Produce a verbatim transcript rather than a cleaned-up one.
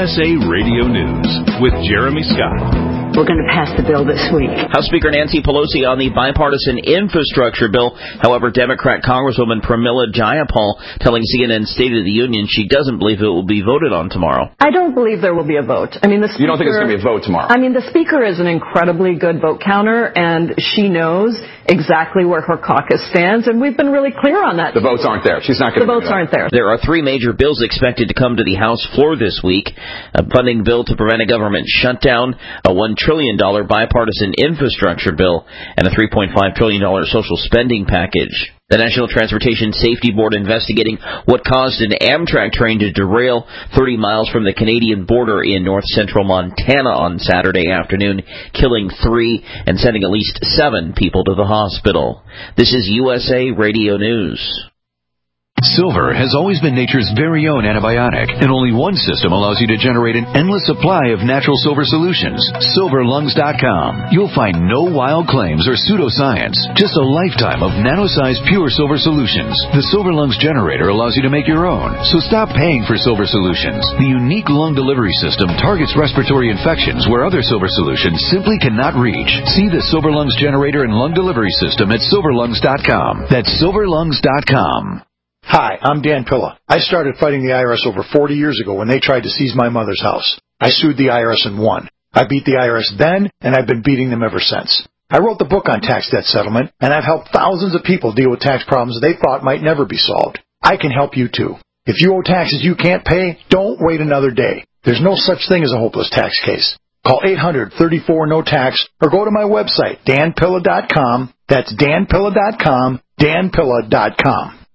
S A Radio News with Jeremy Scott. We're going to pass the bill this week. House Speaker Nancy Pelosi on the bipartisan infrastructure bill. However, Democrat Congresswoman Pramila Jayapal telling C N N State of the Union she doesn't believe it will be voted on tomorrow. I don't believe there will be a vote. I mean, the speaker, you don't think it's going to be a vote tomorrow? I mean, the Speaker is an incredibly good vote counter, and she knows exactly where her caucus stands, and we've been really clear on that. The votes aren't there. She's not going to. The votes aren't there. There are three major bills expected to come to the House floor this week: a funding bill to prevent a government shutdown, a one trillion dollars bipartisan infrastructure bill, and a three point five trillion dollars social spending package. The National Transportation Safety Board investigating what caused an Amtrak train to derail thirty miles from the Canadian border in north-central Montana on Saturday afternoon, killing three and sending at least seven people to the hospital. This is U S A Radio News. Silver has always been nature's very own antibiotic, and only one system allows you to generate an endless supply of natural silver solutions. silver lungs dot com. You'll find no wild claims or pseudoscience, just a lifetime of nano-sized pure silver solutions. The Silver Lungs generator allows you to make your own, so stop paying for silver solutions. The unique lung delivery system targets respiratory infections where other silver solutions simply cannot reach. See the Silver Lungs generator and lung delivery system at silver lungs dot com. That's silver lungs dot com. Hi, I'm Dan Pilla. I started fighting the I R S over forty years ago when they tried to seize my mother's house. I sued the I R S and won. I beat the I R S then, and I've been beating them ever since. I wrote the book on tax debt settlement, and I've helped thousands of people deal with tax problems they thought might never be solved. I can help you too. If you owe taxes you can't pay, don't wait another day. There's no such thing as a hopeless tax case. Call eight hundred, thirty-four, no tax or go to my website, dan pilla dot com. That's dan pilla dot com, dan pilla dot com.